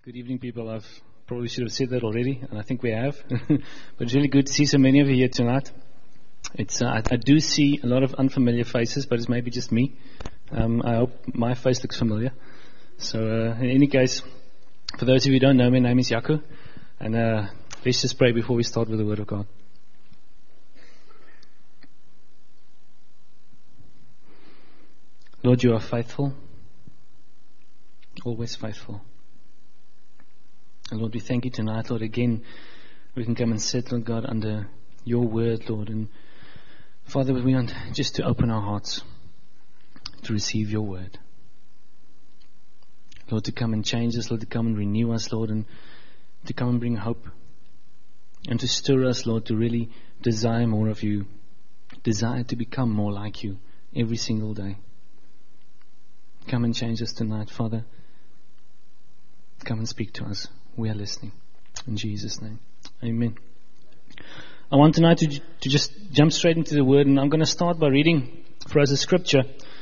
Good evening, people. I probably should have said that already, and I think we have. But it's really good to see so many of you here tonight. I do see a lot of unfamiliar faces, but it's maybe just me. I hope my face looks familiar. So, in any case, for those of you who don't know me, my name is Jaco, and let's just pray before we start with the Word of God. Lord, you are faithful, always faithful. And Lord, we thank you tonight, Lord, again, we can come and sit, Lord God, under your word, Lord. And Father, we want just to open our hearts to receive your word. Lord, to come and change us, Lord, to come and renew us, Lord, and to come and bring hope. And to stir us, Lord, to really desire more of you, desire to become more like you every single day. Come and change us tonight, Father. Come and speak to us. We are listening. In Jesus' name. Amen. I want tonight to just jump straight into the Word, and I'm going to start by reading for us a scripture.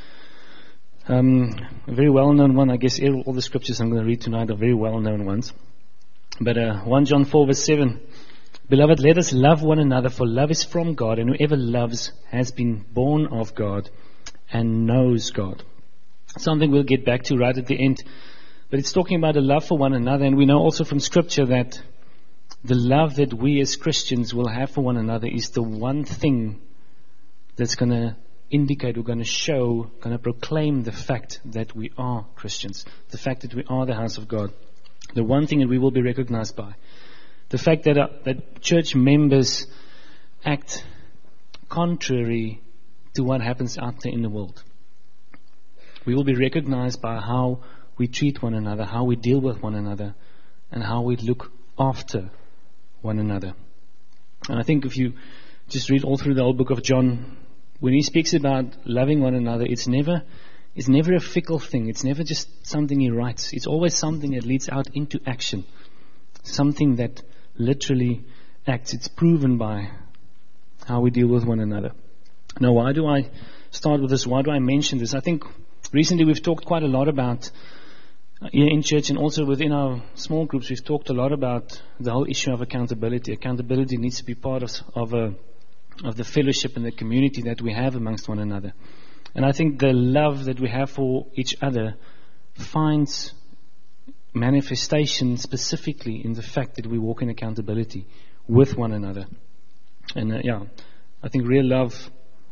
A very well-known one. I guess all the scriptures I'm going to read tonight are very well-known ones. But 1 John 4 verse 7. Beloved, let us love one another, for love is from God, and whoever loves has been born of God and knows God. Something we'll get back to right at the end. But it's talking about a love for one another, and we know also from Scripture that the love that we as Christians will have for one another is the one thing that's going to indicate, we're going to show, going to proclaim the fact that we are Christians, the fact that we are the house of God, the one thing that we will be recognized by. The fact that church members act contrary to what happens out there in the world. We will be recognized by how we treat one another, how we deal with one another, and how we look after one another. And I think if you just read all through the whole book of John, when he speaks about loving one another, it's never a fickle thing. It's never just something he writes. It's always something that leads out into action. Something that literally acts. It's proven by how we deal with one another. Now, why do I start with this? Why do I mention this? I think recently we've talked quite a lot about, here in church and also within our small groups, we've talked a lot about the whole issue of accountability. Accountability needs to be part of the fellowship and the community that we have amongst one another. And I think the love that we have for each other finds manifestation specifically in the fact that we walk in accountability with one another. And I think real love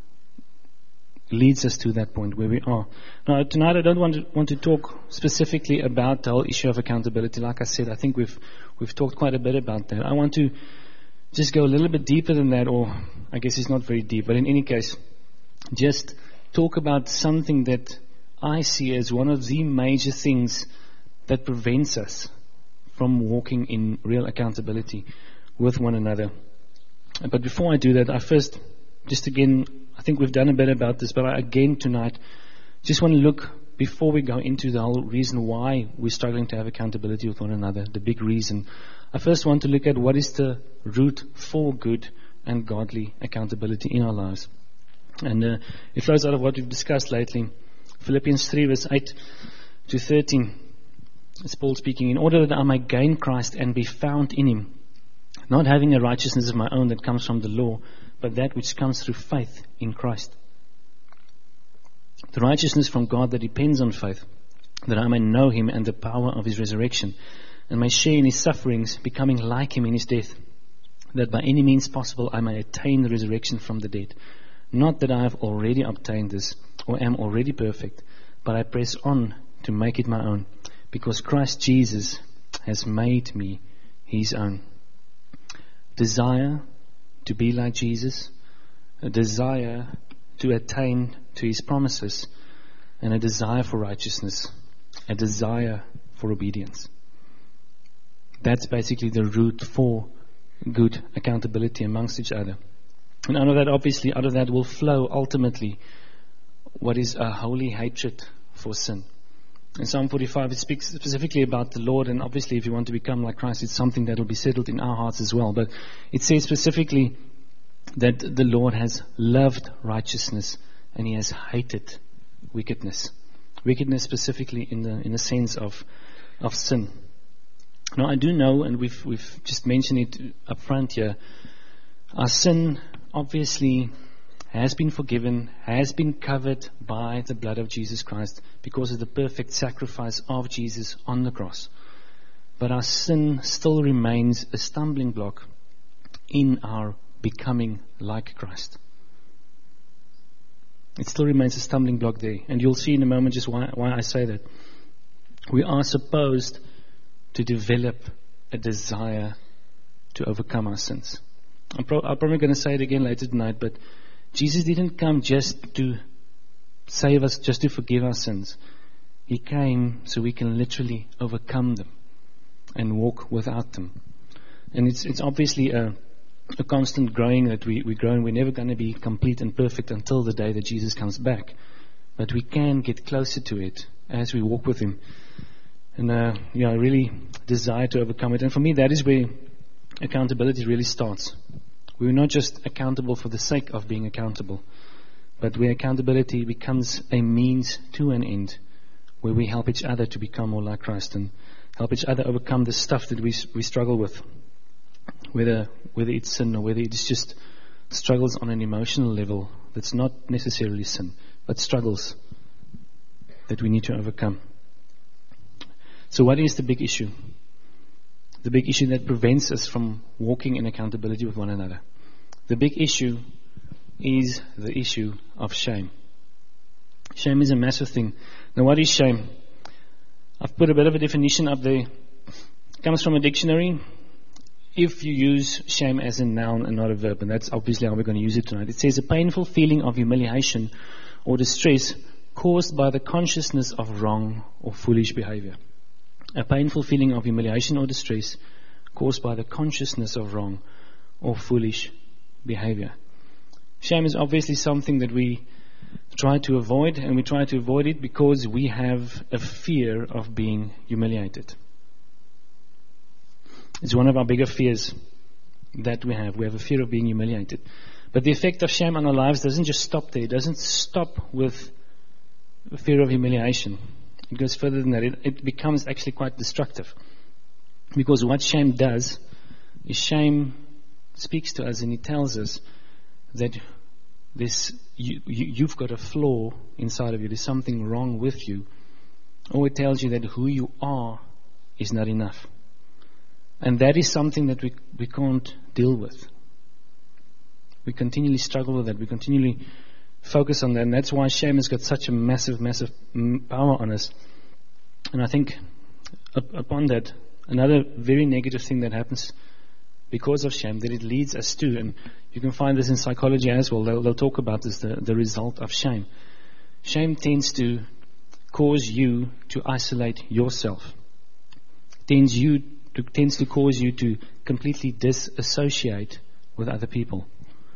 leads us to that point where we are. Now, tonight I don't want to talk specifically about the whole issue of accountability. Like I said, I think we've talked quite a bit about that. I want to just go a little bit deeper than that, or I guess it's not very deep, but in any case, just talk about something that I see as one of the major things that prevents us from walking in real accountability with one another. But before I do that, I first, just again, I think we've done a bit about this, but again tonight, just want to look, before we go into the whole reason why we're struggling to have accountability with one another, the big reason, I first want to look at what is the root for good and godly accountability in our lives. And it flows out of what we've discussed lately. Philippians 3 verse 8 to 13. It's Paul speaking, in order that I may gain Christ and be found in him, not having a righteousness of my own that comes from the law, but that which comes through faith in Christ. The righteousness from God that depends on faith, that I may know him and the power of his resurrection, and may share in his sufferings, becoming like him in his death, that by any means possible I may attain the resurrection from the dead. Not that I have already obtained this, or am already perfect, but I press on to make it my own, because Christ Jesus has made me his own. Desire to be like Jesus, a desire to attain to his promises, and a desire for righteousness, a desire for obedience. That's basically the root for good accountability amongst each other. And out of that will flow ultimately what is a holy hatred for sin. In Psalm 45 it speaks specifically about the Lord, and obviously if you want to become like Christ, it's something that will be settled in our hearts as well. But it says specifically that the Lord has loved righteousness and he has hated wickedness. Wickedness specifically in the sense of sin. Now, I do know, and we've just mentioned it up front here, our sin obviously has been forgiven, has been covered by the blood of Jesus Christ because of the perfect sacrifice of Jesus on the cross. But our sin still remains a stumbling block in our becoming like Christ. It still remains a stumbling block there. And you'll see in a moment just why I say that. We are supposed to develop a desire to overcome our sins. I'm probably going to say it again later tonight, but Jesus didn't come just to save us, just to forgive our sins. He came so we can literally overcome them and walk without them. And it's obviously a constant growing that we grow, and we're never going to be complete and perfect until the day that Jesus comes back. But we can get closer to it as we walk with Him. And I really desire to overcome it. And for me, that is where accountability really starts. We're not just accountable for the sake of being accountable, but where accountability becomes a means to an end, where we help each other to become more like Christ and help each other overcome the stuff that we struggle with, whether it's sin or whether it's just struggles on an emotional level that's not necessarily sin, but struggles that we need to overcome. So what is the big issue? The big issue that prevents us from walking in accountability with one another. The big issue is the issue of shame. Shame is a massive thing. Now, what is shame? I've put a bit of a definition up there. It comes from a dictionary. If you use shame as a noun and not a verb, and that's obviously how we're going to use it tonight. It says a painful feeling of humiliation or distress caused by the consciousness of wrong or foolish behavior. A painful feeling of humiliation or distress caused by the consciousness of wrong or foolish behavior. Shame is obviously something that we try to avoid, and we try to avoid it because we have a fear of being humiliated. It's one of our bigger fears that we have. We have a fear of being humiliated. But the effect of shame on our lives doesn't just stop there. It doesn't stop with the fear of humiliation. It goes further than that. It becomes actually quite destructive. Because what shame does is shame speaks to us and it tells us that you've got a flaw inside of you. There's something wrong with you. Or it tells you that who you are is not enough. And that is something that we can't deal with. We continually struggle with that. We continually focus on that. And that's why shame has got such a massive, massive power on us. And I think upon that, another very negative thing that happens because of shame, that it leads us to, and you can find this in psychology as well, they'll talk about this, the result of shame. Shame tends to cause you to isolate yourself. Tends to cause you to completely disassociate with other people.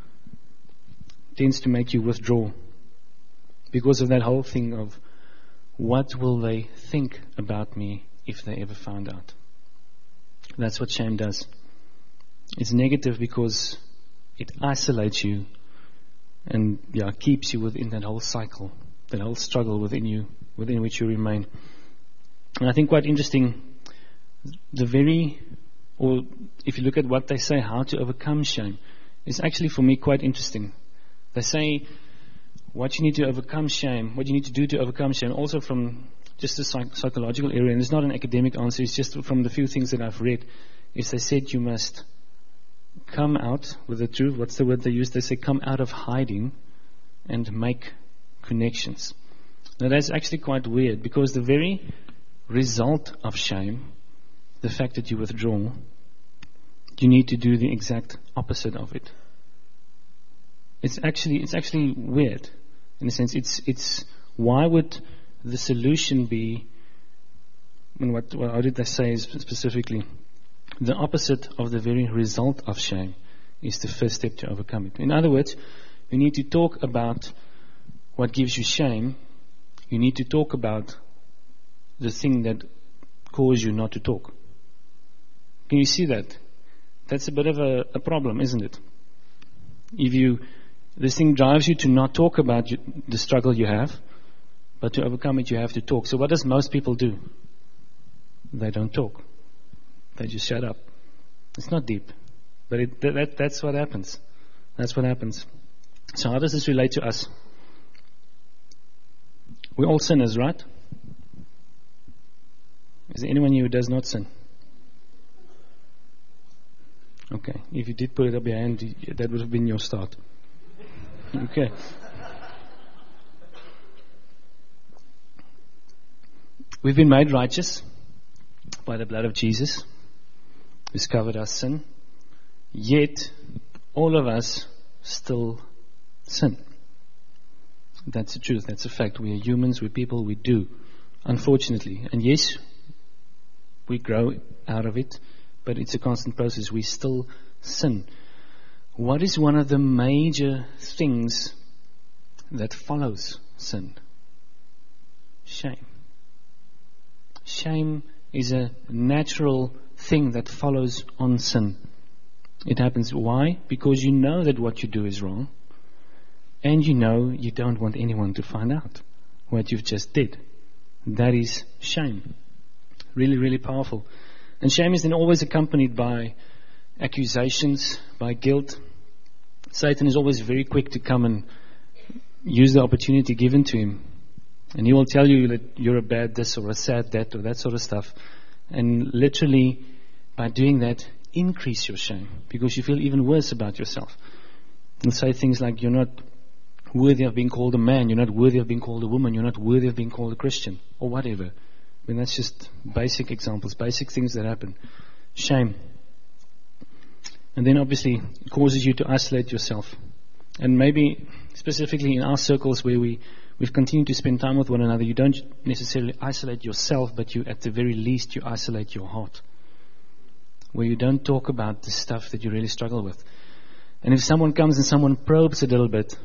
Tends to make you withdraw because of that whole thing of what will they think about me if they ever found out. That's what shame does. It's negative because it isolates you and keeps you within that whole cycle, that whole struggle within you, within which you remain. And I think quite interesting, if you look at what they say, how to overcome shame, is actually for me quite interesting. They say what you need to overcome shame, what you need to do to overcome shame, also from just the psychological area, and it's not an academic answer, it's just from the few things that I've read, is they said you must come out with the truth. What's the word they use? They say come out of hiding and make connections. Now that's actually quite weird, because the very result of shame, the fact that you withdraw, you need to do the exact opposite of it. It's actually weird in a sense. It's why would the solution be? And how did they say specifically? The opposite of the very result of shame is the first step to overcome it. In other words, you need to talk about what gives you shame. You need to talk about the thing that caused you not to talk. Can you see that? That's a bit of a problem, isn't it? If this thing drives you to not talk about the struggle you have, but to overcome it you have to talk. So what does most people do? They don't talk. They just shut up. It's not deep. But that's what happens. That's what happens. So how does this relate to us? We're all sinners, right? Is there anyone here who does not sin? Okay. If you did put it up your hand, that would have been your start. Okay. We've been made righteous by the blood of Jesus, who's covered our sin. Yet, all of us still sin. That's the truth. That's a fact. We are humans. We're people. We do. Unfortunately. And yes, we grow out of it, but it's a constant process. We still sin. What is one of the major things that follows sin? Shame. Shame is a natural thing that follows on sin. It happens. Why? Because you know that what you do is wrong, and you know you don't want anyone to find out what you've just did. That is shame. Really, really powerful. And shame is then always accompanied by accusations, by guilt. Satan is always very quick to come and use the opportunity given to him. And he will tell you that you're a bad this or a sad that or that sort of stuff. And literally, by doing that, increase your shame because you feel even worse about yourself. And say things like, you're not worthy of being called a man, you're not worthy of being called a woman, you're not worthy of being called a Christian, or whatever. I mean, that's just basic examples, basic things that happen. Shame. And then obviously it causes you to isolate yourself. And maybe specifically in our circles where we've continued to spend time with one another, you don't necessarily isolate yourself, but you, at the very least, you isolate your heart. Where you don't talk about the stuff that you really struggle with. And if someone comes and someone probes a little bit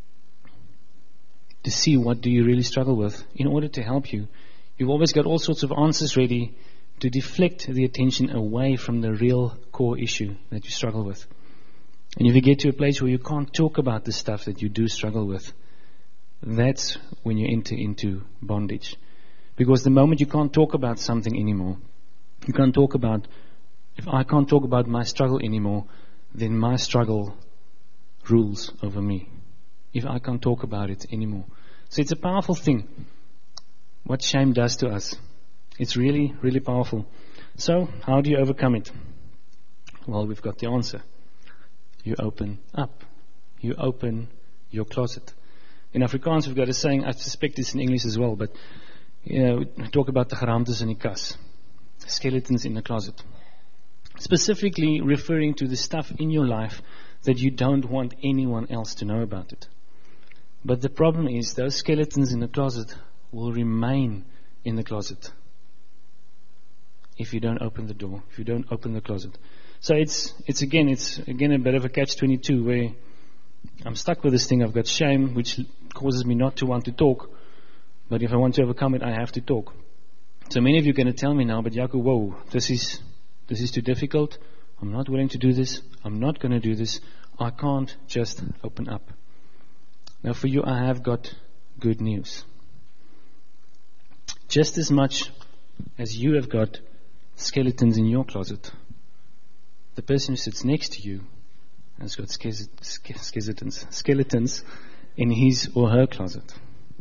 to see what do you really struggle with, in order to help you, you've always got all sorts of answers ready to deflect the attention away from the real core issue that you struggle with. And if you get to a place where you can't talk about the stuff that you do struggle with, that's when you enter into bondage. Because the moment you can't talk about something anymore, you can't talk about, if I can't talk about my struggle anymore, then my struggle rules over me. If I can't talk about it anymore. So it's a powerful thing, what shame does to us. It's really, really powerful. So, how do you overcome it? Well, we've got the answer. You open up. You open your closet. In Afrikaans, we've got a saying, I suspect it's in English as well, but we talk about the geraamtes in die kas. Skeletons in the closet. Specifically referring to the stuff in your life that you don't want anyone else to know about it. But the problem is, those skeletons in the closet will remain in the closet if you don't open the door, if you don't open the closet. So it's again a bit of a catch-22 where I'm stuck with this thing. I've got shame, which causes me not to want to talk. But if I want to overcome it, I have to talk. So many of you are going to tell me now, but Jaco, whoa, this is too difficult. I'm not willing to do this. I'm not going to do this. I can't just open up. Now for you, I have got good news. Just as much as you have got skeletons in your closet, the person who sits next to you has got skeletons in his or her closet.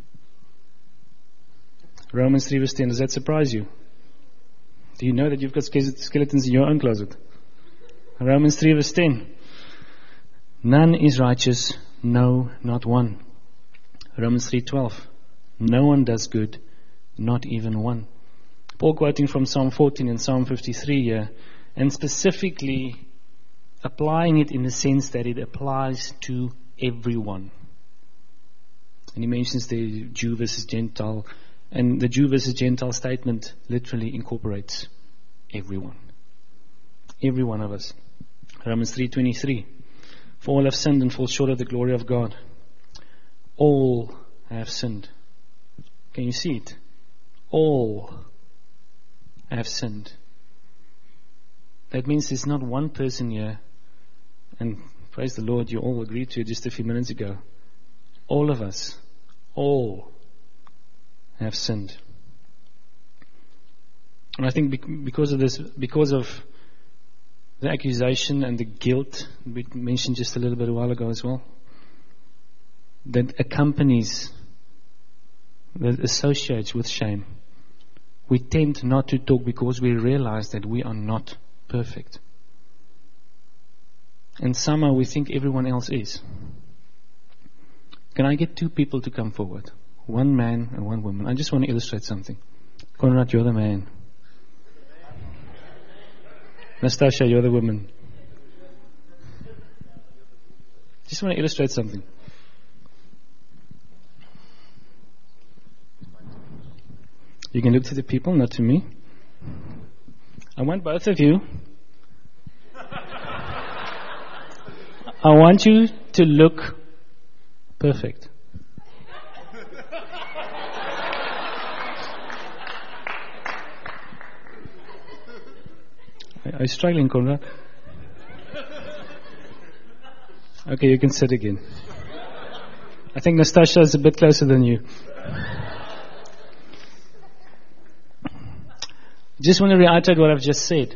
Romans 3 verse 10, does that surprise you? Do you know that you've got skeletons in your own closet? Romans 3 verse 10, none is righteous, no, not one. Romans 3:12, no one does good, not even one. Paul quoting from Psalm 14 and Psalm 53 here, and specifically applying it in the sense that it applies to everyone. And he mentions the Jew versus Gentile, and the Jew versus Gentile statement literally incorporates everyone. Every one of us. Romans 3:23, for all have sinned and fall short of the glory of God. All have sinned. Can you see it? All have sinned. That means there's not one person here, and praise the Lord, you all agreed to it just a few minutes ago. All of us, all have sinned. And I think because of this, because of the accusation and the guilt we mentioned just a little bit a while ago as well, that accompanies, that associates with shame, we tend not to talk because we realize that we are not perfect. And somehow we think everyone else is. Can I get 2 people to come forward? 1 man and 1 woman. I just want to illustrate something. Conrad, you're the man. Nastasia, you're the woman. Just want to illustrate something. You can look to the people, not to me. I want both of you. I want you to look perfect. Are you struggling, Conrad? Okay, you can sit again. I think Nastasia is a bit closer than you. Just want to reiterate what I've just said.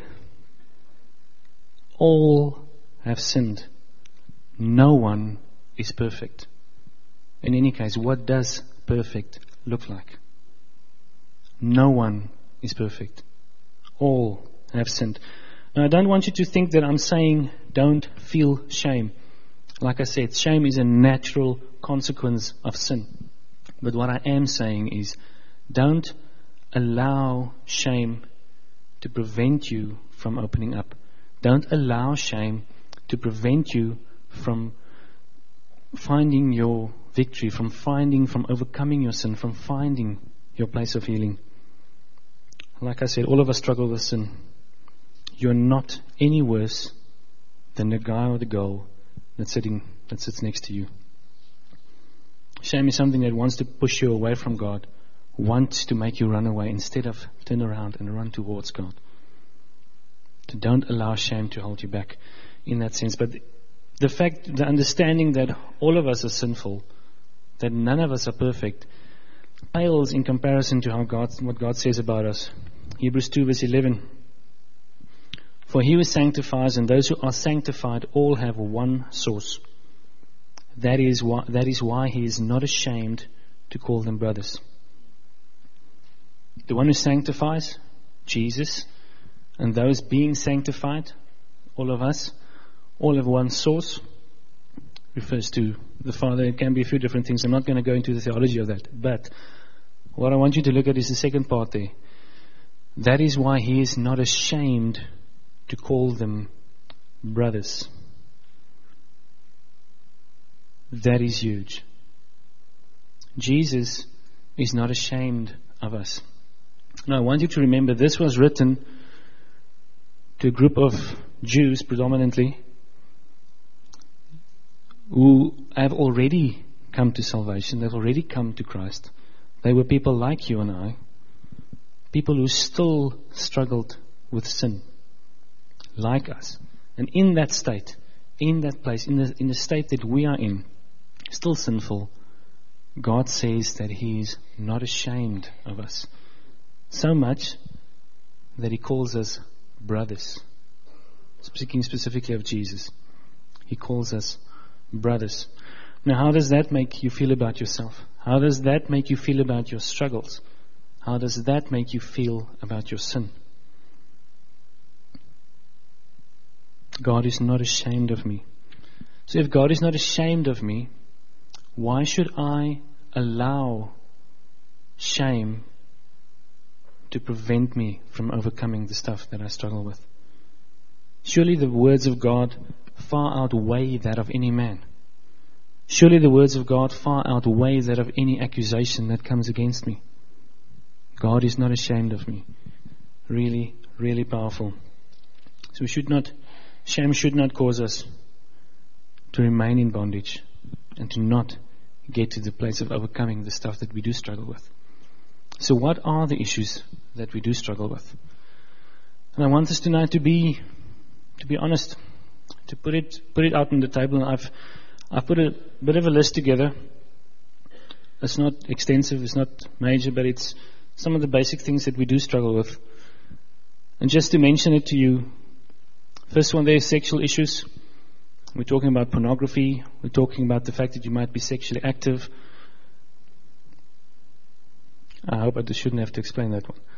All have sinned. No one is perfect. In any case, what does perfect look like? No one is perfect. All have sinned. Now, I don't want you to think that I'm saying don't feel shame. Like I said, shame is a natural consequence of sin. But what I am saying is don't allow shame to prevent you from opening up. Don't allow shame to prevent you from finding your victory, from overcoming your sin, from finding your place of healing. Like I said, all of us struggle with sin. You're not any worse than the guy or the girl that sits next to you. Shame is something that wants to push you away from God, wants to make you run away instead of turn around and run towards God. So don't allow shame to hold you back in that sense. But the understanding that all of us are sinful, that none of us are perfect, pales in comparison to what God says about us. Hebrews 2 verse 11. For he who sanctifies and those who are sanctified all have one source. That is why he is not ashamed to call them brothers. The one who sanctifies, Jesus, and those being sanctified, all of us, all have one source. Refers to the Father. It can be a few different things. I'm not going to go into the theology of that. But what I want you to look at is the second part there. That is why he is not ashamed to call them brothers. That is huge. Jesus is not ashamed of us. Now I want you to remember this was written to a group of Jews predominantly who have already come to salvation. They've already come to Christ. They were people like you and I. People who still struggled with sin. Like us. And in that state, in that place, in the state that we are in, still sinful, God says that He is not ashamed of us. So much that He calls us brothers. Speaking specifically of Jesus. He calls us brothers. Now, how does that make you feel about yourself? How does that make you feel about your struggles? How does that make you feel about your sin? God is not ashamed of me. So if God is not ashamed of me, why should I allow shame to prevent me from overcoming the stuff that I struggle with? Surely the words of God far outweigh that of any man. Surely the words of God far outweigh that of any accusation that comes against me. God is not ashamed of me. Really, really powerful. So shame should not cause us to remain in bondage and to not get to the place of overcoming the stuff that we do struggle with. So what are the issues that we do struggle with? And I want us tonight to be honest, to put it out on the table. And I've put a bit of a list together. It's not extensive, it's not major, but it's some of the basic things that we do struggle with. And just to mention it to you, first one there is sexual issues. We're talking about pornography. We're talking about the fact that you might be sexually active. I hope I shouldn't have to explain that one.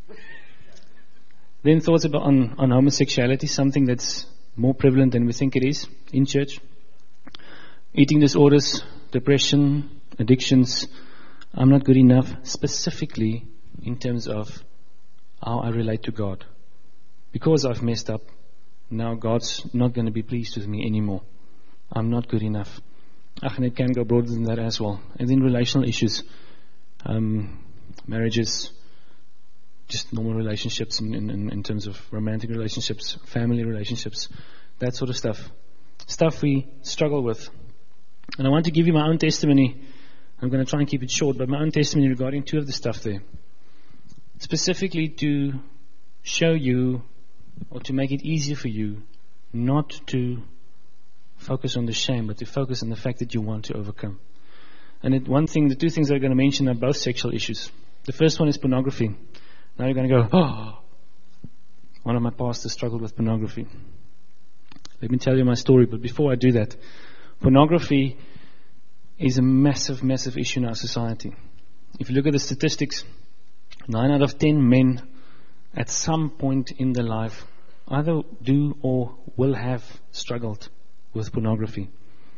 Then thoughts about on homosexuality, something that's more prevalent than we think it is in church. Eating disorders, depression, addictions. I'm not good enough, specifically in terms of how I relate to God. Because I've messed up, now God's not going to be pleased with me anymore. I'm not good enough. And it can go broader than that as well. And then relational issues, marriages, just normal relationships in terms of romantic relationships, family relationships, that sort of stuff. Stuff we struggle with. And I want to give you my own testimony. I'm going to try and keep it short, but my own testimony regarding two of the stuff there. Specifically to show you, or to make it easier for you, not to focus on the shame, but to focus on the fact that you want to overcome. And the two things I'm going to mention are both sexual issues. The first one is pornography. Now you're going to go, oh, one of my pastors struggled with pornography. Let me tell you my story, but before I do that, pornography is a massive, massive issue in our society. If you look at the statistics, 9 out of 10 men at some point in their life either do or will have struggled with pornography.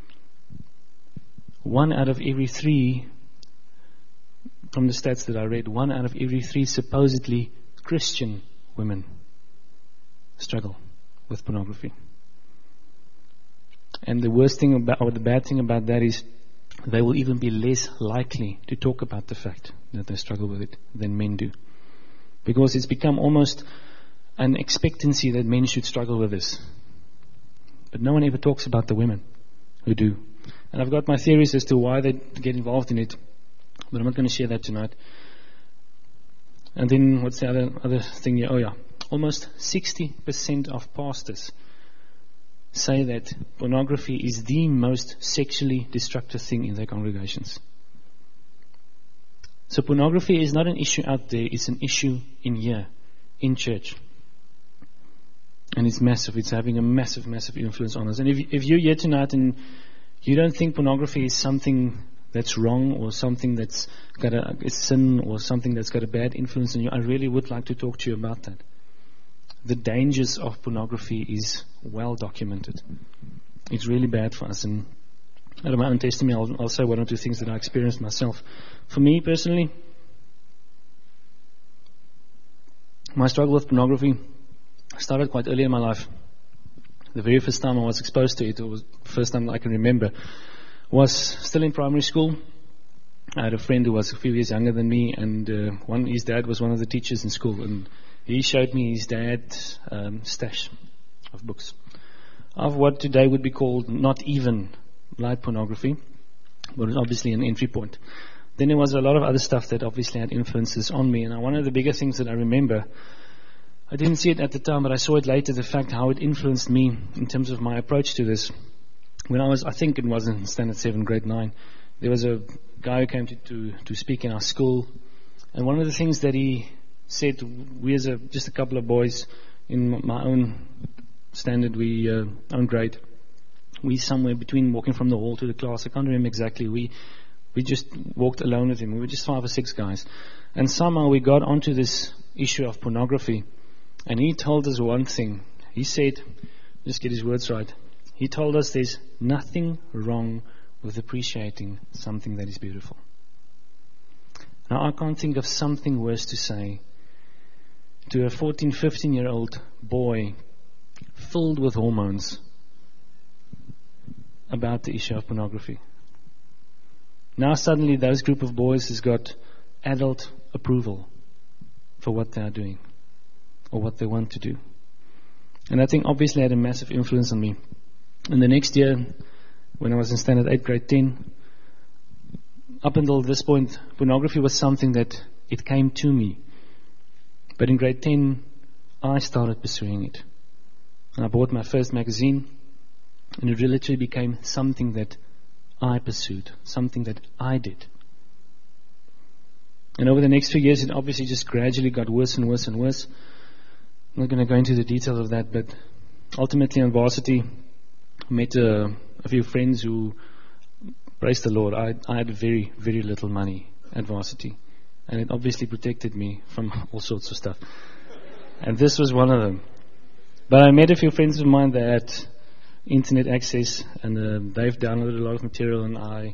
1 out of every 3, from the stats that I read, 1 out of every 3 supposedly Christian women struggle with pornography. And the worst thing about, or the bad thing about that is, they will even be less likely to talk about the fact that they struggle with it than men do. Because it's become almost an expectancy that men should struggle with this. But no one ever talks about the women who do. And I've got my theories as to why they get involved in it, but I'm not going to share that tonight. And then what's the other thing here? Oh yeah, almost 60% of pastors say that pornography is the most sexually destructive thing in their congregations. So pornography is not an issue out there, it's an issue in here, in church. And it's massive, it's having a massive, massive influence on us. And if you're here tonight and you don't think pornography is something that's wrong, or something that's got a sin, or something that's got a bad influence on you, I really would like to talk to you about that. The dangers of pornography is well documented. It's really bad for us. And out of my own testimony, I'll say one or two things that I experienced myself. For me personally, my struggle with pornography started quite early in my life. The very first time I was exposed to it, or was the first time I can remember, was still in primary school. I had a friend who was a few years younger than me, and his dad was one of the teachers in school, and he showed me his dad's stash of books of what today would be called not even light pornography, but it was obviously an entry point. Then there was a lot of other stuff that obviously had influences on me, and one of the bigger things that I remember, I didn't see it at the time, but I saw it later, the fact how it influenced me in terms of my approach to this. When I think it was in standard 7, grade 9, there was a guy who came to speak in our school, and one of the things that he said, we as just a couple of boys in my own standard, own grade, we somewhere between walking from the hall to the class, I can't remember exactly, we just walked alone with him. We were just 5 or 6 guys, and somehow we got onto this issue of pornography, and he told us one thing. He said, just get his words right, he told us there's nothing wrong with appreciating something that is beautiful. Now I can't think of something worse to say to a 14, 15-year-old boy filled with hormones about the issue of pornography. Now suddenly those group of boys has got adult approval for what they are doing or what they want to do. And I think obviously had a massive influence on me. And the next year, when I was in standard 8, grade 10, up until this point, pornography was something that it came to me. But in grade 10, I started pursuing it. And I bought my first magazine, and it literally became something that I pursued, something that I did. And over the next few years, it obviously just gradually got worse and worse and worse. I'm not going to go into the details of that, but ultimately on varsity, I met a few friends who, praise the Lord, I had very, very little money at varsity. And it obviously protected me from all sorts of stuff. And this was one of them. But I met a few friends of mine that had internet access, and they've downloaded a lot of material, and I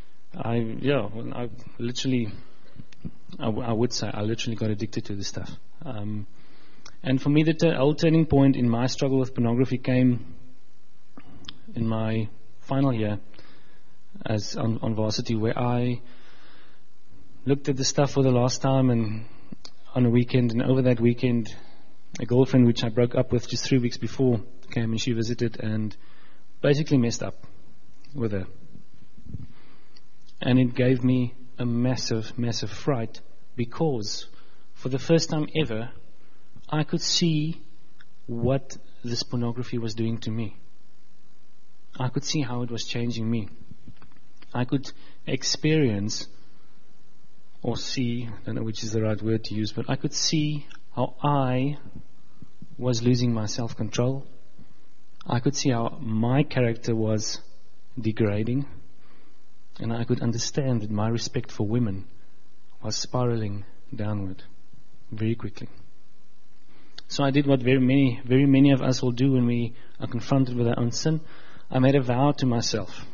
would say I literally got addicted to this stuff. And for me, the whole turning point in my struggle with pornography came in my final year as on varsity, where I looked at the stuff for the last time and on a weekend, and over that weekend, a girlfriend which I broke up with just 3 weeks before came and she visited and basically messed up with her. And it gave me a massive, massive fright, because for the first time ever, I could see what this pornography was doing to me. I could see how it was changing me. I could experience or see, I don't know which is the right word to use, but I could see how I was losing my self-control. I could see how my character was degrading, and I could understand that my respect for women was spiraling downward very quickly. So I did what very many of us will do when we are confronted with our own sin. I made a vow to myself.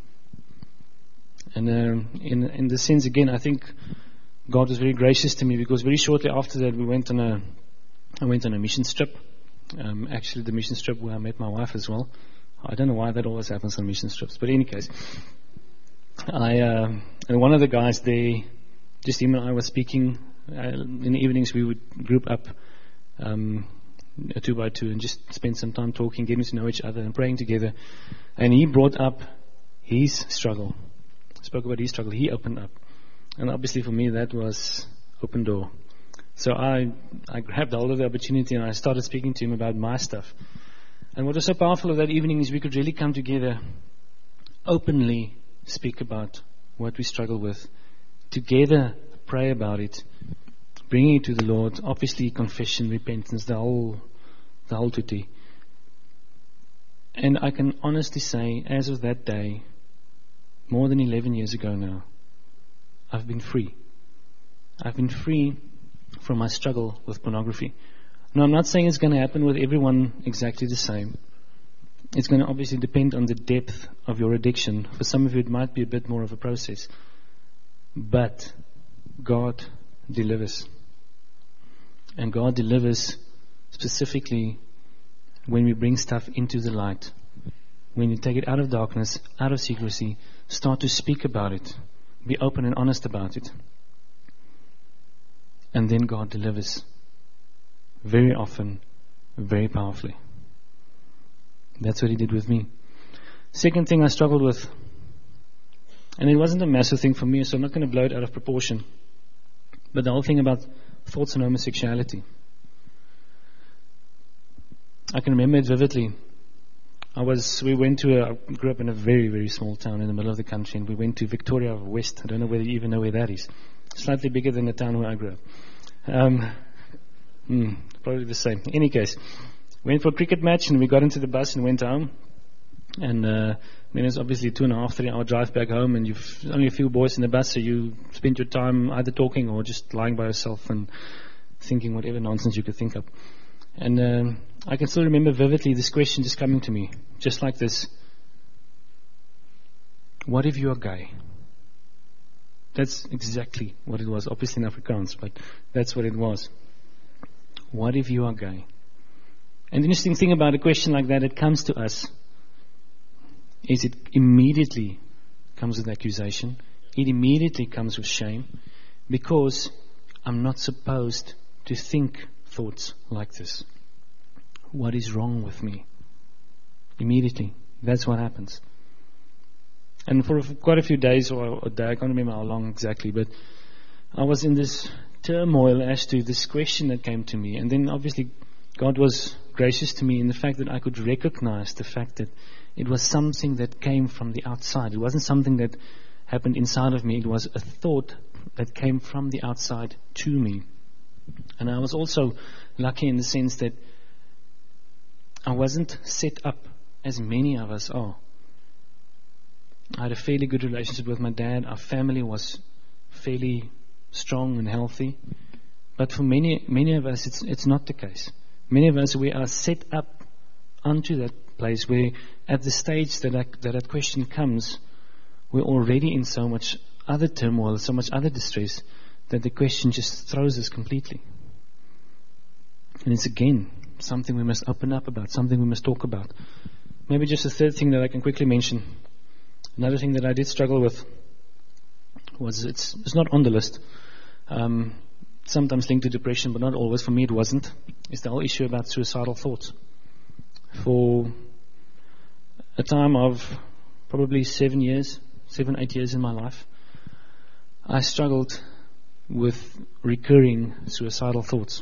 And in the sense, again, I think God was very gracious to me, because very shortly after that I went on a mission trip. Actually, the mission trip where I met my wife as well. I don't know why that always happens on mission trips, but in any case, and one of the guys there, just him and I were speaking. In the evenings, we would group up 2 by 2 and just spend some time talking, getting to know each other and praying together. And he brought up his struggle. Spoke about his struggle. He opened up. And obviously for me, that was open door. So I grabbed hold of the opportunity and I started speaking to him about my stuff. And what was so powerful of that evening is we could really come together, openly speak about what we struggle with, together pray about it, bringing it to the Lord, obviously confession, repentance, the whole tutti. And I can honestly say, as of that day, more than 11 years ago now, I've been free. I've been free from my struggle with pornography. Now, I'm not saying it's going to happen with everyone exactly the same. It's going to obviously depend on the depth of your addiction. For some of you, it might be a bit more of a process. But God delivers. And God delivers specifically when we bring stuff into the light. When you take it out of darkness, out of secrecy, start to speak about it. Be open and honest about it. And then God delivers. Very often, very powerfully. That's what He did with me. Second thing I struggled with, and it wasn't a massive thing for me, so I'm not going to blow it out of proportion, but the whole thing about thoughts on homosexuality. I can remember it vividly. I grew up in a very, very small town in the middle of the country, and we went to Victoria West. I don't know whether you even know where that is. Slightly bigger than the town where I grew up. Probably the same. In any case, went for a cricket match, and we got into the bus and went home. And then it's obviously 2.5, 3 hour drive back home, and you've only a few boys in the bus, so you spend your time either talking or just lying by yourself and thinking whatever nonsense you could think of. And I can still remember vividly this question just coming to me, just like this. What if you are gay? That's exactly what it was. Obviously in Afrikaans, but that's what it was. What if you are gay? And the interesting thing about a question like that, it comes to us, is it immediately comes with accusation. It immediately comes with shame, because I'm not supposed to think thoughts like this. What is wrong with me? Immediately. That's what happens. And for quite a few days or a day, I can't remember how long exactly, but I was in this turmoil as to this question that came to me. And then obviously God was gracious to me in the fact that I could recognize the fact that it was something that came from the outside. It wasn't something that happened inside of me. It was a thought that came from the outside to me. And I was also lucky in the sense that I wasn't set up as many of us are. I had a fairly good relationship with my dad. Our family was fairly strong and healthy. But for many of us, it's not the case. Many of us, we are set up onto that place where at the stage that question comes, we're already in so much other turmoil, so much other distress, that the question just throws us completely. And it's again something we must open up about, something we must talk about. Maybe just a third thing that I can quickly mention. Another thing that I did struggle with was, it's not on the list, sometimes linked to depression, but not always. For me it wasn't. It's the whole issue about suicidal thoughts. For a time of probably 7, 8 years in my life, I struggled with recurring suicidal thoughts.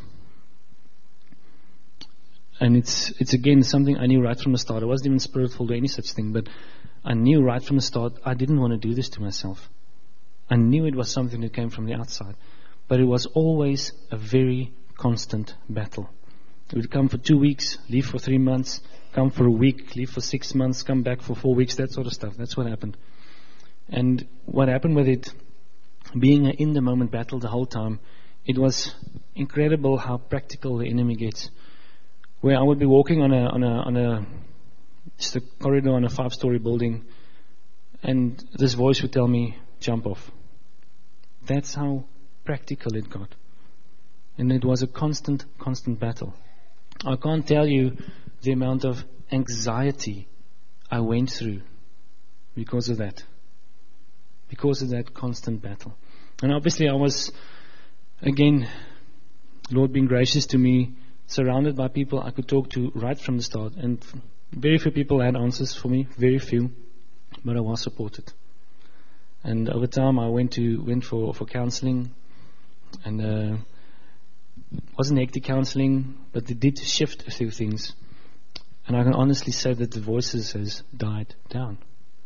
And it's again something I knew right from the start. I wasn't even spiritual to any such thing, but I knew right from the start I didn't want to do this to myself. I knew it was something that came from the outside, but it was always a very constant battle. It would come for 2 weeks, leave for 3 months, come for a week, leave for 6 months, come back for 4 weeks, that sort of stuff. That's what happened. And what happened with it, being an in-the-moment battle the whole time, it was incredible how practical the enemy gets. Where I would be walking on just a corridor on a 5-story building, and this voice would tell me, jump off. That's how practical it got. And it was a constant battle. I can't tell you the amount of anxiety I went through because of that constant battle. And obviously I was, again, Lord being gracious to me, surrounded by people I could talk to right from the start. And very few people had answers for me, very few, but I was supported. And over time I went for counseling, and it wasn't hectic counseling, but it did shift a few things. And I can honestly say that the voices has died down.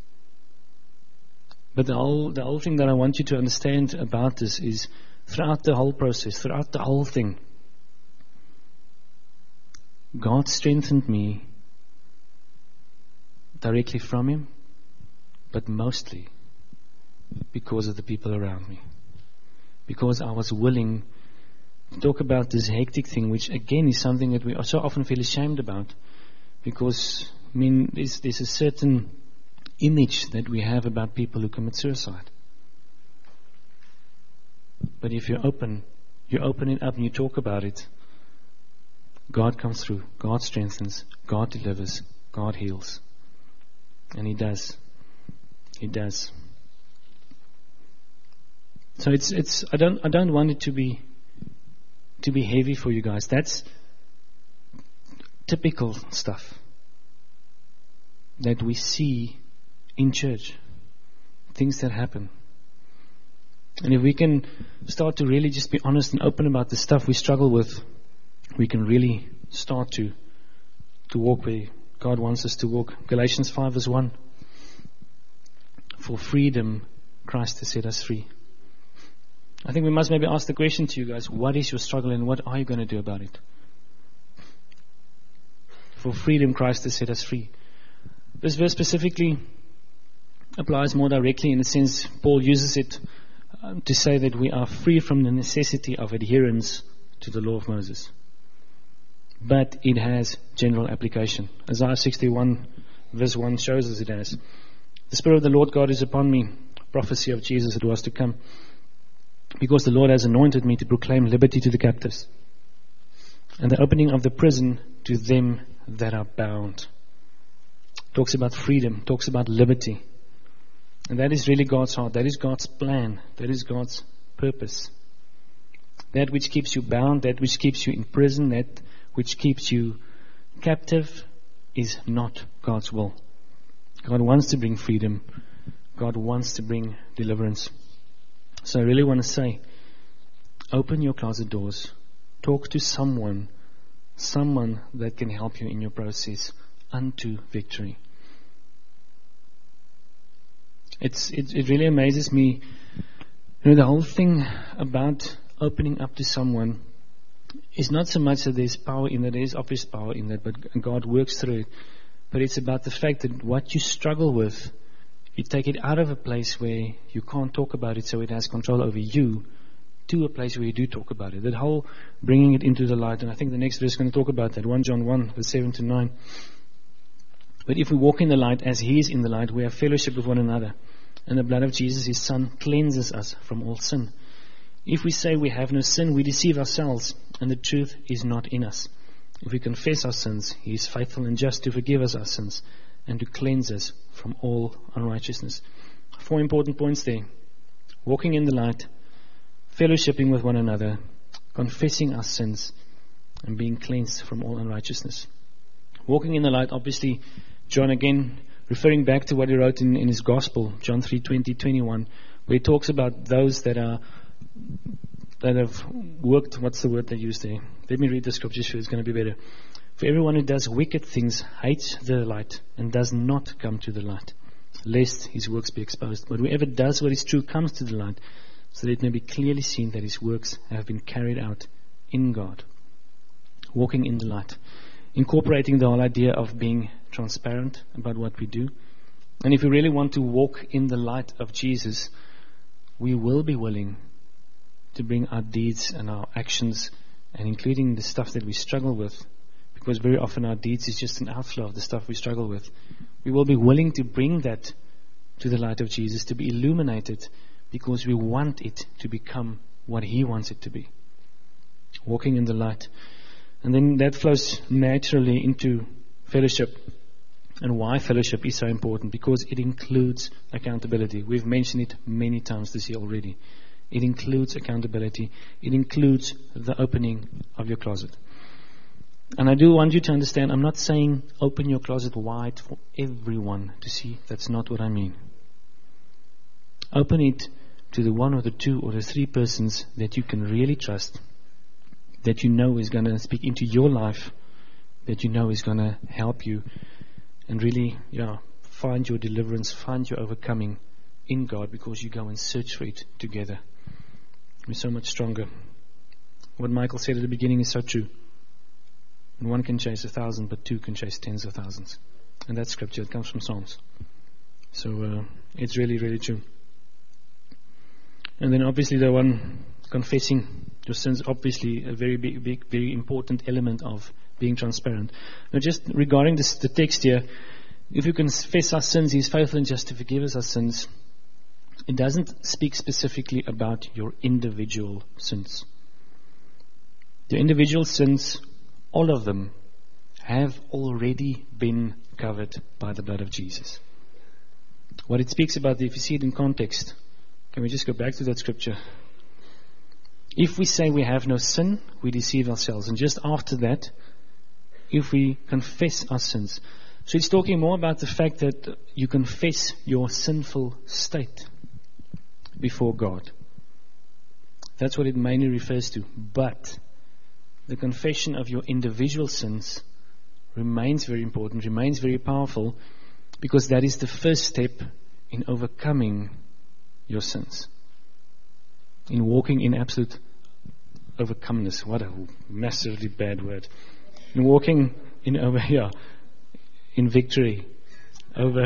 But the whole thing that I want you to understand about this is, throughout the whole process, throughout the whole thing, God strengthened me directly from Him, but mostly because of the people around me. Because I was willing to talk about this hectic thing, which again is something that we so often feel ashamed about. Because, there's a certain image that we have about people who commit suicide. But if you open it up and you talk about it, God comes through, God strengthens, God delivers, God heals. And He does. He does. So I don't want it to be heavy for you guys. That's typical stuff that we see in church. Things that happen. And if we can start to really just be honest and open about the stuff we struggle with, we can really start to walk where God wants us to walk. Galatians 5 verse 1. For freedom, Christ has set us free. I think we must maybe ask the question to you guys, what is your struggle and what are you going to do about it? For freedom, Christ has set us free. This verse specifically applies more directly in the sense Paul uses it to say that we are free from the necessity of adherence to the law of Moses. But it has general application. Isaiah 61 verse 1 shows us it has. The Spirit of the Lord God is upon me, prophecy of Jesus that was to come. Because the Lord has anointed me to proclaim liberty to the captives, and the opening of the prison to them that are bound. Talks about freedom, talks about liberty. And that is really God's heart. That is God's plan. That is God's purpose. That which keeps you bound, that which keeps you in prison, that which keeps you captive is not God's will. God wants to bring freedom. God wants to bring deliverance. So I really want to say, open your closet doors. Talk to someone that can help you in your process unto victory. It really amazes me, the whole thing about opening up to someone It's not so much that there's power in that, there is obvious power in that, but God works through it. But it's about the fact that what you struggle with, you take it out of a place where you can't talk about it so it has control over you, to a place where you do talk about it. That whole bringing it into the light, and I think the next verse is going to talk about that, 1 John 1, verse 7 to 9. But if we walk in the light as He is in the light, we have fellowship with one another. And the blood of Jesus, His Son, cleanses us from all sin. If we say we have no sin, we deceive ourselves, and the truth is not in us. If we confess our sins, He is faithful and just to forgive us our sins and to cleanse us from all unrighteousness. 4 important points there. Walking in the light, fellowshipping with one another, confessing our sins, and being cleansed from all unrighteousness. Walking in the light, obviously, John again, referring back to what he wrote in his Gospel, John 3:20-21, where he talks about those that have worked, what's the word they use there? Let me read the scripture, sure it's going to be better. For everyone who does wicked things hates the light and does not come to the light, lest his works be exposed. But whoever does what is true comes to the light, so that it may be clearly seen that his works have been carried out in God. Walking in the light. Incorporating the whole idea of being transparent about what we do. And if we really want to walk in the light of Jesus, we will be willing to bring our deeds and our actions, and including the stuff that we struggle with, because very often our deeds is just an outflow of the stuff we struggle with. We will be willing to bring that to the light of Jesus, to be illuminated, because we want it to become what He wants it to be. Walking in the light. And then that flows naturally into fellowship. And why fellowship is so important? Because it includes accountability. We've mentioned it many times this year already. It includes accountability. It includes the opening of your closet. And I do want you to understand, I'm not saying open your closet wide for everyone to see. That's not what I mean. Open it to the 1 or the 2 or the 3 persons that you can really trust, that you know is going to speak into your life, that you know is going to help you, and really, find your deliverance, find your overcoming in God, because you go and search for it together. We're so much stronger. What Michael said at the beginning is so true. And 1 can chase 1,000, but 2 can chase tens of thousands. And that's scripture. It comes from Psalms. So it's really, really true. And then obviously the one confessing your sins, obviously a very big, very important element of being transparent. Now just regarding the text here, if you confess our sins, He is faithful and just to forgive us our sins. It doesn't speak specifically about your individual sins. The individual sins, all of them, have already been covered by the blood of Jesus. What it speaks about, if you see it in context, can we just go back to that scripture? If we say we have no sin, we deceive ourselves. And just after that, if we confess our sins. So it's talking more about the fact that you confess your sinful state before God. That's what it mainly refers to. But the confession of your individual sins remains very important, remains very powerful, because that is the first step in overcoming your sins. In walking in absolute overcomeness. What a massively bad word. In walking in victory over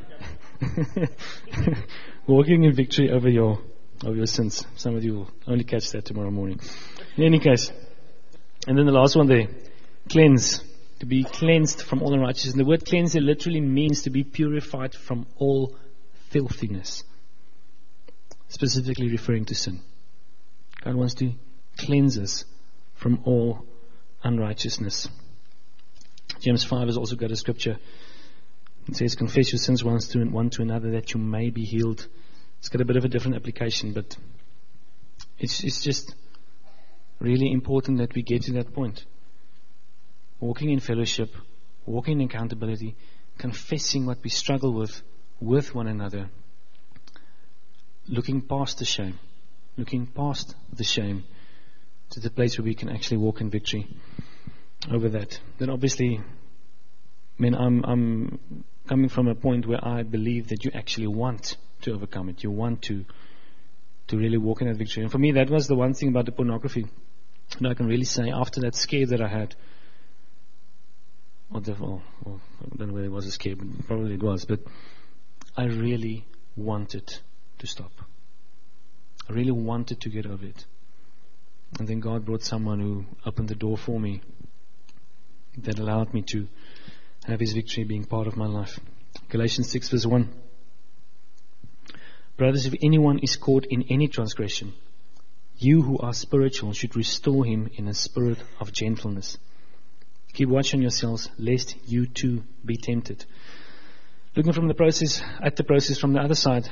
walking in victory over your sins. Some of you will only catch that tomorrow morning. In any case, and then the last one there, cleanse, to be cleansed from all unrighteousness. And the word cleanse literally means to be purified from all filthiness, specifically referring to sin. God wants to cleanse us from all unrighteousness. James 5 has also got a scripture. It says, confess your sins one to another that you may be healed. It's got a bit of a different application, but it's just really important that we get to that point. Walking in fellowship, walking in accountability, confessing what we struggle with one another, looking past the shame to the place where we can actually walk in victory over that. Then obviously, I'm coming from a point where I believe that you actually want to overcome it. You want to really walk in that victory. And for me, that was the one thing about the pornography. And I can really say, after that scare that I had, I don't know whether it was a scare, but probably it was, but I really wanted to stop. I really wanted to get over it. And then God brought someone who opened the door for me that allowed me to have His victory being part of my life. Galatians 6 verse 1. Brothers, if anyone is caught in any transgression, you who are spiritual should restore him in a spirit of gentleness. Keep watch on yourselves, lest you too be tempted. Looking from the process from the other side,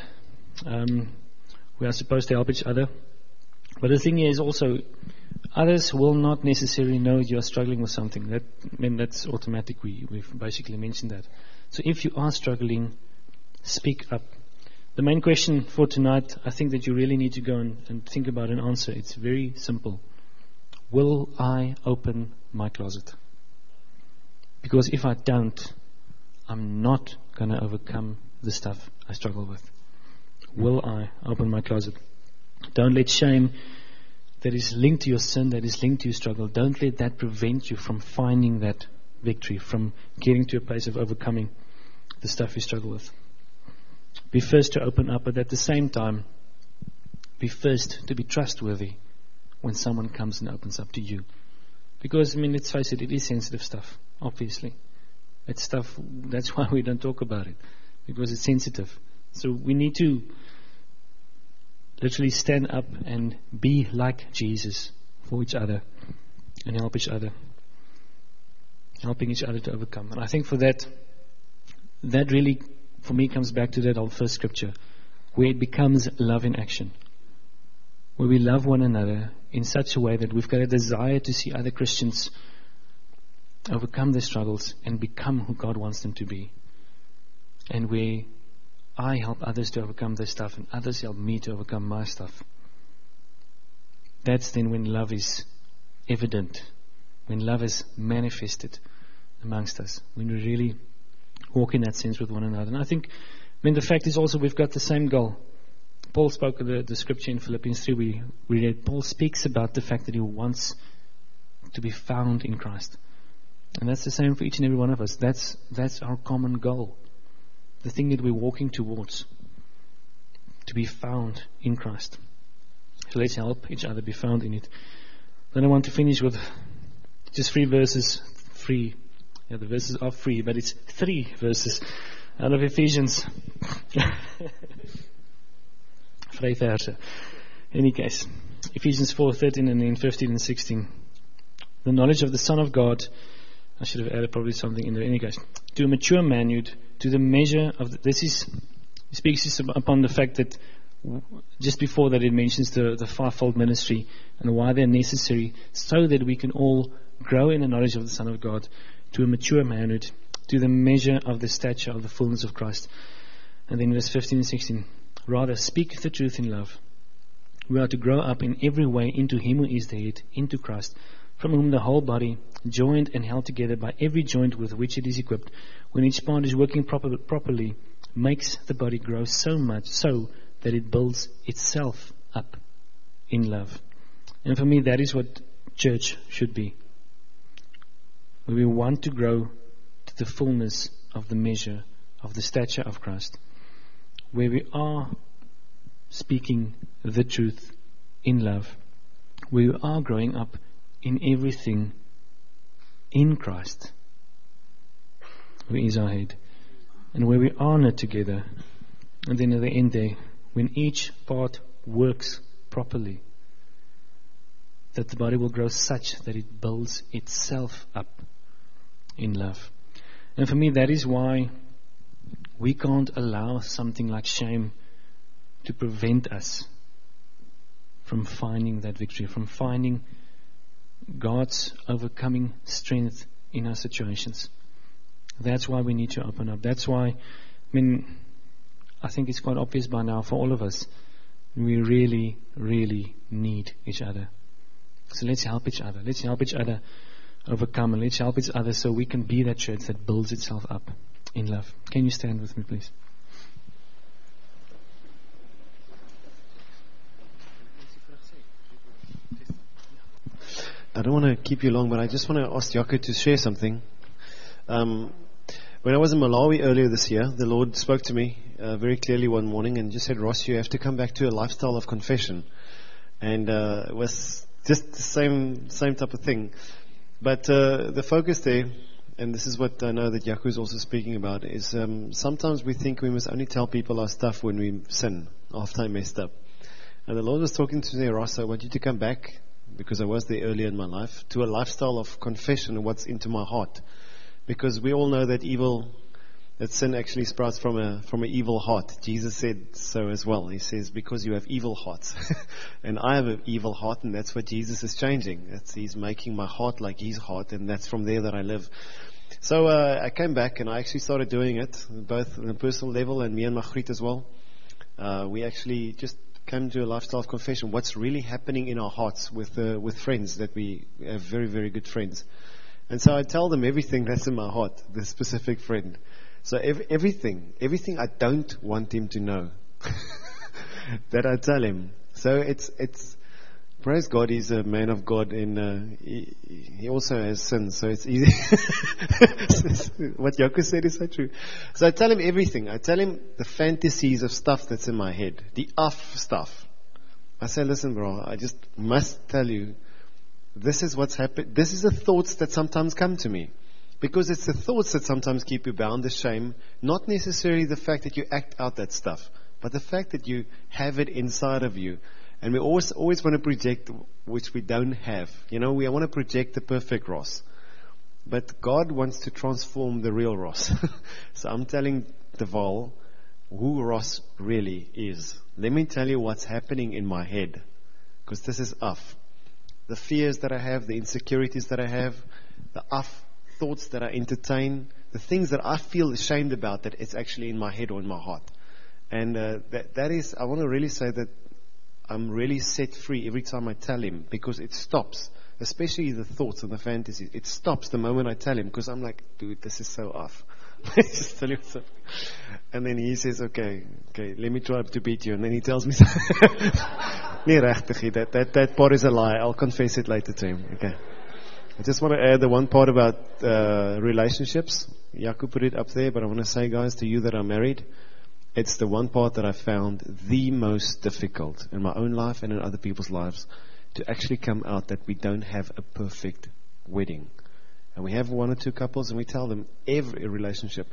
we are supposed to help each other. But the thing is also, others will not necessarily know you are struggling with something. That's automatic. We've basically mentioned that. So if you are struggling, speak up. The main question for tonight, I think that you really need to go and think about an answer. It's very simple. Will I open my closet? Because if I don't, I'm not going to overcome the stuff I struggle with. Will I open my closet? Don't let shame that is linked to your sin, that is linked to your struggle, don't let that prevent you from finding that victory, from getting to a place of overcoming the stuff you struggle with. Be first to open up, but at the same time, be first to be trustworthy when someone comes and opens up to you. Because, let's face it, it is sensitive stuff, obviously. It's stuff, that's why we don't talk about it, because it's sensitive. So we need to literally stand up and be like Jesus for each other and help each other, helping each other to overcome. And I think for that really, for me, comes back to that old first scripture, where it becomes love in action, where we love one another in such a way that we've got a desire to see other Christians overcome their struggles and become who God wants them to be, and where I help others to overcome their stuff and others help me to overcome my stuff. That's then when love is evident, when love is manifested amongst us, when we really walk in that sense with one another. And I think, the fact is also we've got the same goal. Paul spoke of the scripture in Philippians 3 we read. Paul speaks about the fact that he wants to be found in Christ. And that's the same for each and every one of us. That's our common goal. The thing that we're walking towards, to be found in Christ. So let's help each other be found in it. Then I want to finish with just 3 verses. The verses are free, but it's 3 verses out of Ephesians. 3 verse. In any case, Ephesians 4:13 and then 15 and 16. The knowledge of the Son of God. I should have added probably something in there. In any case, to a mature manhood, to the measure of speaks upon the fact that just before that it mentions the fivefold ministry and why they're necessary, so that we can all grow in the knowledge of the Son of God, to a mature manhood, to the measure of the stature of the fullness of Christ. And then verse 15 and 16, rather speak the truth in love. We are to grow up in every way into Him who is the head, into Christ, from whom the whole body, joined and held together by every joint with which it is equipped, when each part is working properly, makes the body grow so much so that it builds itself up in love. And for me, that is what church should be. Where we want to grow to the fullness of the measure of the stature of Christ. Where we are speaking the truth in love. Where we are growing up in everything in Christ, who is our head, and where we honor together. And then at the end there, when each part works properly, that the body will grow such that it builds itself up in love. And for me, that is why we can't allow something like shame to prevent us from finding that victory, from finding God's overcoming strength in our situations. That's why we need to open up. That's why, I think it's quite obvious by now for all of us, we really, really need each other. So let's help each other. Let's help each other overcome, and let's help each other so we can be that church that builds itself up in love. Can you stand with me, please? I don't want to keep you long, but I just want to ask Jaco to share something. When I was in Malawi earlier this year, the Lord spoke to me very clearly one morning and just said, Ross, you have to come back to a lifestyle of confession. And it was just the same type of thing. But the focus there, and this is what I know that Jaco is also speaking about, is sometimes we think we must only tell people our stuff when we sin, after I messed up. And the Lord was talking to me, Ross, I want you to come back, because I was there earlier in my life, to a lifestyle of confession of what's into my heart. Because we all know that sin actually sprouts from an evil heart. Jesus said so as well. He says, because you have evil hearts. And I have an evil heart, and that's what Jesus is changing. He's making my heart like his heart, and that's from there that I live. So I came back, and I actually started doing it, both on a personal level and me and Margriet as well. We actually just came to a lifestyle of confession. What's really happening in our hearts with friends that we have very, very good friends. And so I tell them everything that's in my heart, the specific friend. So everything I don't want him to know, that I tell him. So it's praise God, he's a man of God, and he also has sins, so it's easy. What Jaco said is so true. So I tell him everything. I tell him the fantasies of stuff that's in my head, the stuff. I say, listen, bro, I just must tell you, this is what's happened. This is the thoughts that sometimes come to me. Because it's the thoughts that sometimes keep you bound, the shame, not necessarily the fact that you act out that stuff, but the fact that you have it inside of you. And we always want to project which we don't have. We want to project the perfect Ross. But God wants to transform the real Ross. So I'm telling Deval who Ross really is. Let me tell you what's happening in my head. Because this is the fears that I have, the insecurities that I have, the thoughts that I entertain, the things that I feel ashamed about, that it's actually in my head or in my heart. And that is, I want to really say that I'm really set free every time I tell him, because it stops, especially the thoughts and the fantasies. It stops the moment I tell him, because I'm like, dude, this is so off. Just tell him something. And then he says, okay, let me try to beat you. And then he tells me something. That part is a lie. I'll confess it later to him. Okay. I just want to add the one part about relationships. Jaco put it up there, but I want to say, guys, to you that are married, it's the one part that I found the most difficult in my own life and in other people's lives, to actually come out that we don't have a perfect wedding. And we have one or two couples, and we tell them every relationship,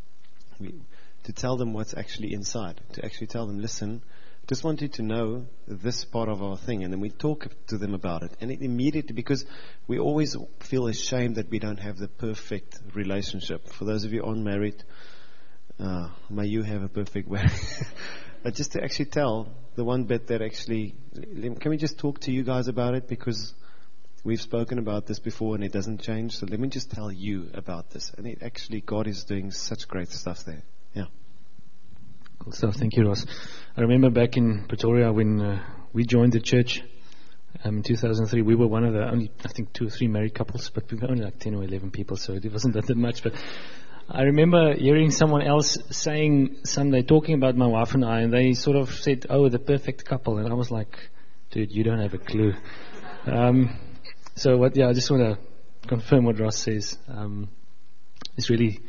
to tell them what's actually inside, to actually tell them, listen, just want you to know this part of our thing. And then we talk to them about it. And it immediately, because we always feel ashamed that we don't have the perfect relationship. For those of you unmarried, may you have a perfect wedding. But just to actually tell the one bit that actually, can we just talk to you guys about it? Because we've spoken about this before and it doesn't change. So let me just tell you about this. And it actually, God is doing such great stuff there. Yeah. Cool stuff. Thank you, Ross. I remember back in Pretoria when we joined the church in 2003. We were one of the only, I think, 2 or 3 married couples, but we were only like 10 or 11 people, so it wasn't that much. But I remember hearing someone else saying Sunday, talking about my wife and I, and they sort of said, oh, the perfect couple. And I was like, dude, you don't have a clue. I just want to confirm what Ross says. It's really,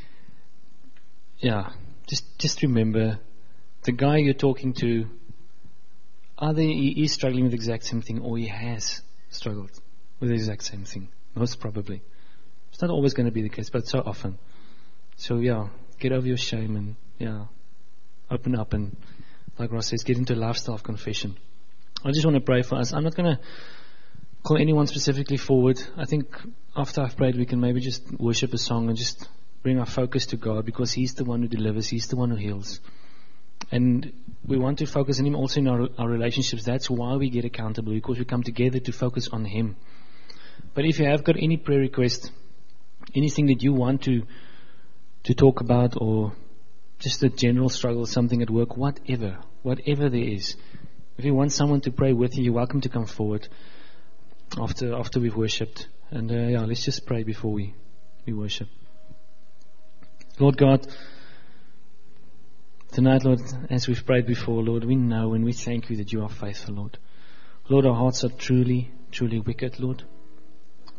just remember, the guy you're talking to, either he is struggling with the exact same thing, or he has struggled with the exact same thing. Most probably. It's not always going to be the case, but so often. So get over your shame and open up, and like Ross says, get into a lifestyle of confession. I just want to pray for us. I'm not going to call anyone specifically forward. I think after I've prayed, we can maybe just worship a song and just bring our focus to God, because He's the one who delivers. He's the one who heals. And we want to focus on Him also in our relationships. That's why we get accountable, because we come together to focus on Him. But if you have got any prayer request, anything that you want to talk about, or just a general struggle, something at work, whatever there is, if you want someone to pray with you, you're welcome to come forward after we've worshipped. And let's just pray before we worship. Lord God, tonight, Lord, as we've prayed before, Lord, we know and we thank you that you are faithful, Lord. Lord, our hearts are truly, truly wicked, Lord.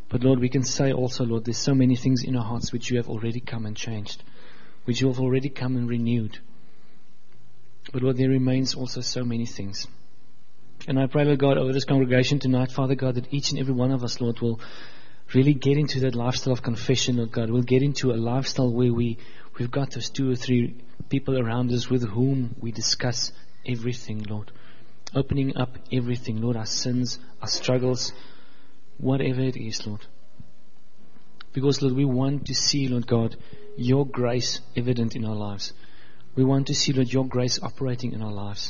But Lord, we can say also, Lord, there's so many things in our hearts which you have already come and changed, which you have already come and renewed. But Lord, there remains also so many things. And I pray, Lord God, over this congregation tonight, Father God, that each and every one of us, Lord, will really get into that lifestyle of confession, Lord God. We'll get into a lifestyle where we've got those 2 or 3 people around us with whom we discuss everything, Lord. Opening up everything, Lord, our sins, our struggles, whatever it is, Lord. Because, Lord, we want to see, Lord God, your grace evident in our lives. We want to see, Lord, your grace operating in our lives.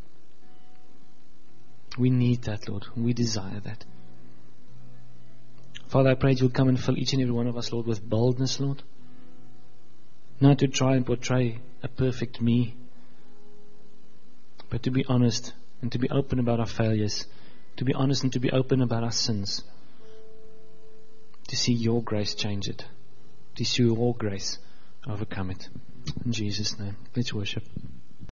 We need that, Lord. We desire that. Father, I pray that you'll come and fill each and every one of us, Lord, with boldness, Lord. Not to try and portray a perfect me, but to be honest and to be open about our failures, to be honest and to be open about our sins, to see your grace change it, to see your grace overcome it. In Jesus' name, let's worship.